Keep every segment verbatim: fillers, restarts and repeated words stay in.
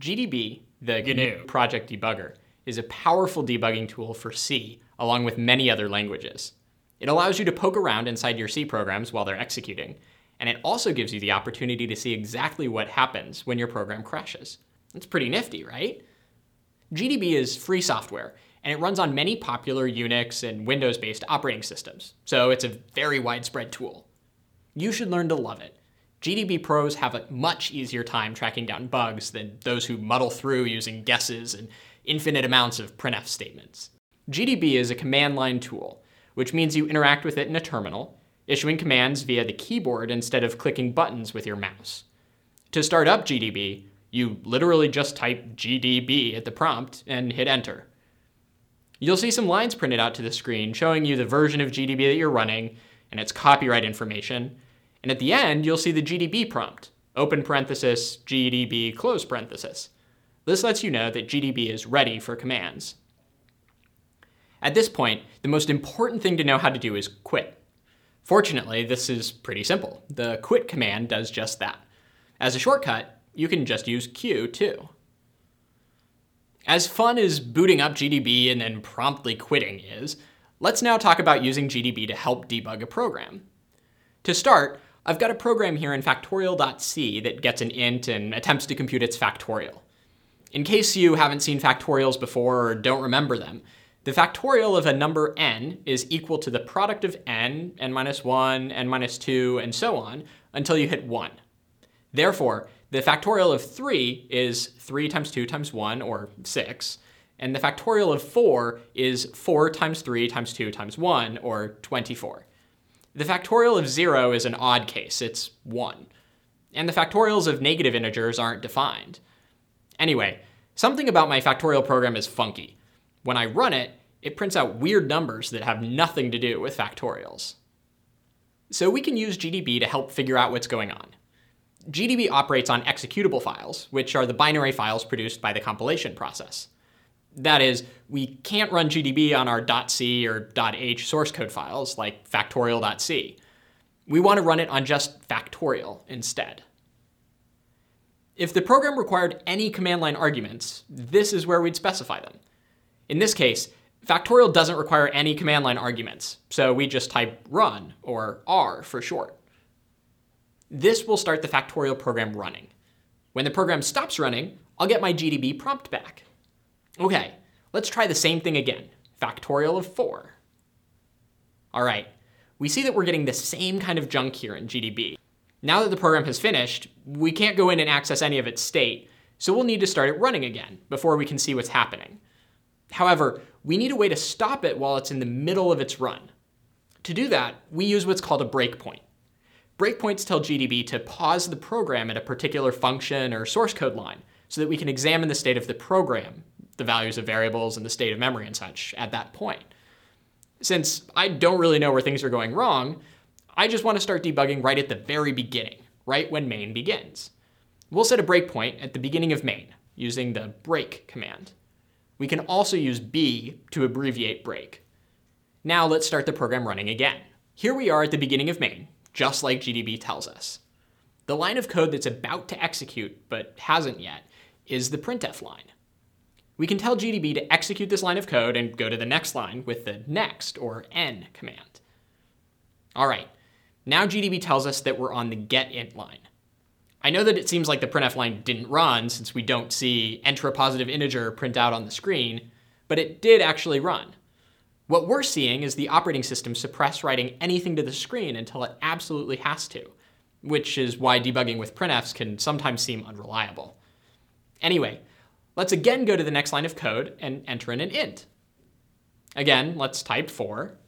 G D B, the G N U project debugger, is a powerful debugging tool for C, along with many other languages. It allows you to poke around inside your C programs while they're executing, and it also gives you the opportunity to see exactly what happens when your program crashes. It's pretty nifty, right? G D B is free software, and it runs on many popular Unix and Windows-based operating systems, so it's a very widespread tool. You should learn to love it. G D B pros have a much easier time tracking down bugs than those who muddle through using guesses and infinite amounts of printf statements. G D B is a command line tool, which means you interact with it in a terminal, issuing commands via the keyboard instead of clicking buttons with your mouse. To start up G D B, you literally just type G D B at the prompt and hit enter. You'll see some lines printed out to the screen showing you the version of G D B that you're running and its copyright information. And at the end, you'll see the G D B prompt, open parenthesis, G D B, close parenthesis. This lets you know that G D B is ready for commands. At this point, the most important thing to know how to do is quit. Fortunately, this is pretty simple. The quit command does just that. As a shortcut, you can just use Q too. As fun as booting up G D B and then promptly quitting is, let's now talk about using G D B to help debug a program. To start, I've got a program here in factorial.c that gets an int and attempts to compute its factorial. In case you haven't seen factorials before or don't remember them, the factorial of a number n is equal to the product of n, n minus one, n minus two, and so on, until you hit one. Therefore, the factorial of three is three times two times one, or six, and the factorial of four is four times three times two times one, or twenty-four. The factorial of zero is an odd case, it's one. And the factorials of negative integers aren't defined. Anyway, something about my factorial program is funky. When I run it, it prints out weird numbers that have nothing to do with factorials. So we can use G D B to help figure out what's going on. G D B operates on executable files, which are the binary files produced by the compilation process. That is, we can't run G D B on our .c or .h source code files like factorial.c. We want to run it on just factorial instead. If the program required any command line arguments, this is where we'd specify them. In this case, factorial doesn't require any command line arguments, so we just type run, or R for short. This will start the factorial program running. When the program stops running, I'll get my G D B prompt back. Okay, let's try the same thing again. Factorial of four. All right, we see that we're getting the same kind of junk here in G D B. Now that the program has finished, we can't go in and access any of its state, so we'll need to start it running again before we can see what's happening. However, we need a way to stop it while it's in the middle of its run. To do that, we use what's called a breakpoint. Breakpoints tell G D B to pause the program at a particular function or source code line so that we can examine the state of the program, the values of variables and the state of memory and such at that point. Since I don't really know where things are going wrong, I just want to start debugging right at the very beginning, right when main begins. We'll set a breakpoint at the beginning of main using the break command. We can also use B to abbreviate break. Now let's start the program running again. Here we are at the beginning of main, just like G D B tells us. The line of code that's about to execute, but hasn't yet, is the printf line. We can tell G D B to execute this line of code and go to the next line with the next, or n, command. All right, now G D B tells us that we're on the getInt line. I know that it seems like the printf line didn't run since we don't see enter a positive integer print out on the screen, but it did actually run. What we're seeing is the operating system suppress writing anything to the screen until it absolutely has to, which is why debugging with printfs can sometimes seem unreliable. Anyway, let's again go to the next line of code and enter in an int. Again, let's type four.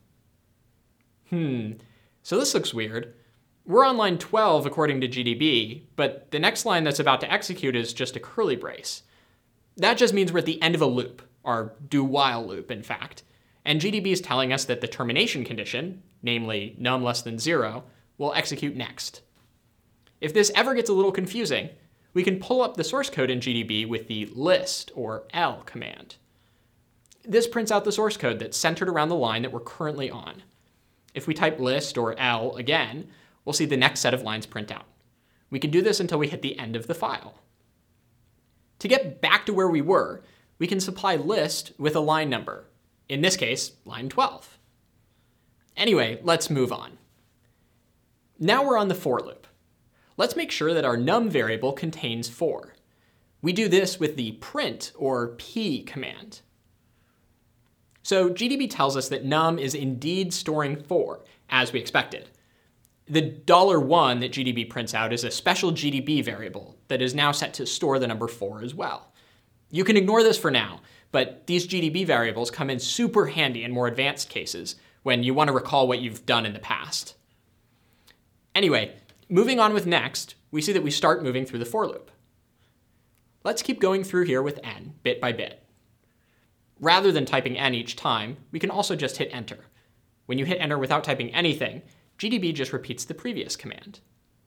Hmm, so this looks weird. We're on line twelve according to G D B, but the next line that's about to execute is just a curly brace. That just means we're at the end of a loop, our do-while loop, in fact. And G D B is telling us that the termination condition, namely num less than zero, will execute next. If this ever gets a little confusing, we can pull up the source code in G D B with the list, or L, command. This prints out the source code that's centered around the line that we're currently on. If we type list, or L, again, we'll see the next set of lines print out. We can do this until we hit the end of the file. To get back to where we were, we can supply list with a line number. In this case, line twelve. Anyway, let's move on. Now we're on the for loop. Let's make sure that our num variable contains four. We do this with the print or p command. So G D B tells us that num is indeed storing four, as we expected. The dollar one that G D B prints out is a special G D B variable that is now set to store the number four as well. You can ignore this for now, but these G D B variables come in super handy in more advanced cases when you want to recall what you've done in the past. Anyway, moving on with next, we see that we start moving through the for loop. Let's keep going through here with n, bit by bit. Rather than typing n each time, we can also just hit enter. When you hit enter without typing anything, G D B just repeats the previous command.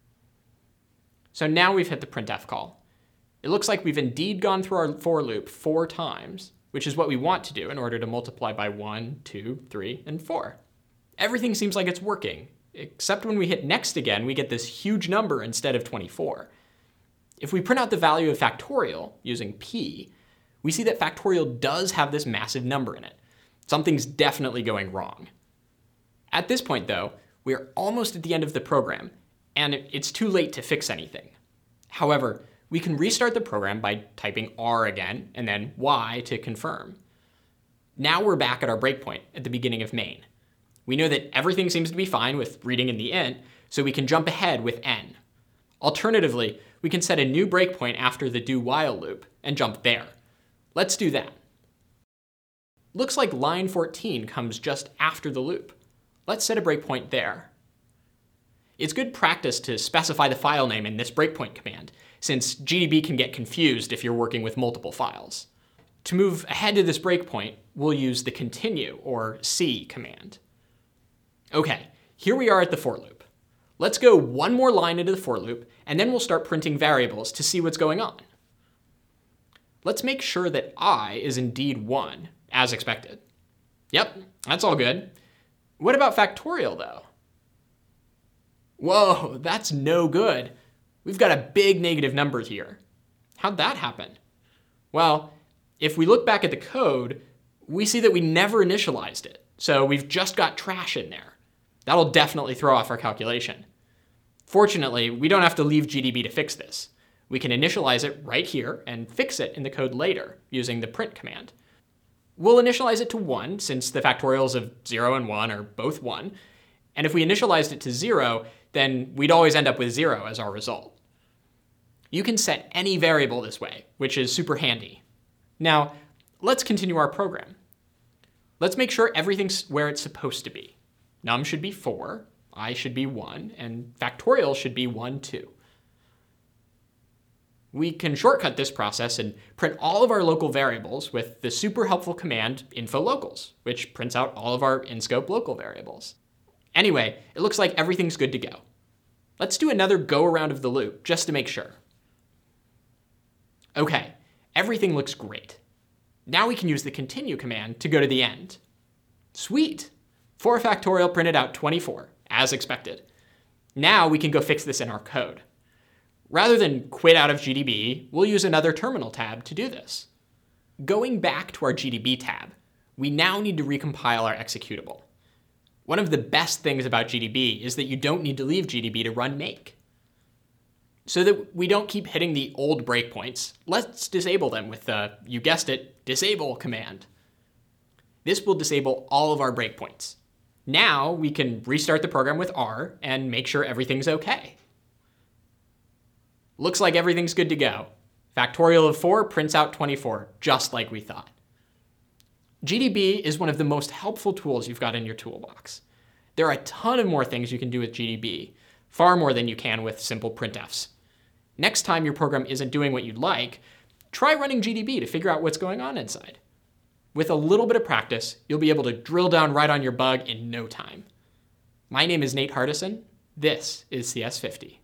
So now we've hit the printf call. It looks like we've indeed gone through our for loop four times, which is what we want to do in order to multiply by one, two, three, and four. Everything seems like it's working, except when we hit next again, we get this huge number instead of twenty-four. If we print out the value of factorial using p, we see that factorial does have this massive number in it. Something's definitely going wrong. At this point, though, we're almost at the end of the program, and it's too late to fix anything. However, we can restart the program by typing R again, and then Y to confirm. Now we're back at our breakpoint at the beginning of main. We know that everything seems to be fine with reading in the int, so we can jump ahead with n. Alternatively, we can set a new breakpoint after the do while loop and jump there. Let's do that. Looks like line fourteen comes just after the loop. Let's set a breakpoint there. It's good practice to specify the file name in this breakpoint command, since G D B can get confused if you're working with multiple files. To move ahead to this breakpoint, we'll use the continue, or C, command. Okay, here we are at the for loop. Let's go one more line into the for loop, and then we'll start printing variables to see what's going on. Let's make sure that I is indeed one, as expected. Yep, that's all good. What about factorial, though? Whoa, that's no good. We've got a big negative number here. How'd that happen? Well, if we look back at the code, we see that we never initialized it, so we've just got trash in there. That'll definitely throw off our calculation. Fortunately, we don't have to leave G D B to fix this. We can initialize it right here and fix it in the code later using the print command. We'll initialize it to one, since the factorials of zero and one are both one. And if we initialized it to zero, then we'd always end up with zero as our result. You can set any variable this way, which is super handy. Now, let's continue our program. Let's make sure everything's where it's supposed to be. Num should be four, I should be one, and factorial should be one, two. We can shortcut this process and print all of our local variables with the super helpful command infolocals, which prints out all of our in-scope local variables. Anyway, it looks like everything's good to go. Let's do another go around of the loop just to make sure. Okay, everything looks great. Now we can use the continue command to go to the end. Sweet! four factorial printed out twenty-four, as expected. Now we can go fix this in our code. Rather than quit out of G D B, we'll use another terminal tab to do this. Going back to our G D B tab, we now need to recompile our executable. One of the best things about G D B is that you don't need to leave G D B to run make. So that we don't keep hitting the old breakpoints, let's disable them with the, you guessed it, disable command. This will disable all of our breakpoints. Now we can restart the program with R and make sure everything's okay. Looks like everything's good to go. Factorial of four prints out twenty-four, just like we thought. G D B is one of the most helpful tools you've got in your toolbox. There are a ton of more things you can do with G D B, far more than you can with simple printfs. Next time your program isn't doing what you'd like, try running G D B to figure out what's going on inside. With a little bit of practice, you'll be able to drill down right on your bug in no time. My name is Nate Hardison. This is C S fifty.